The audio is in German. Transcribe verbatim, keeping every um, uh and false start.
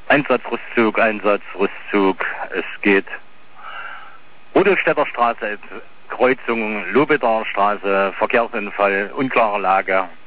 Einsatzrüstzug, Einsatzrüstzug. Es geht Rudolfstädter Straße, Kreuzung Lobeder Straße, Verkehrsunfall, unklare Lage.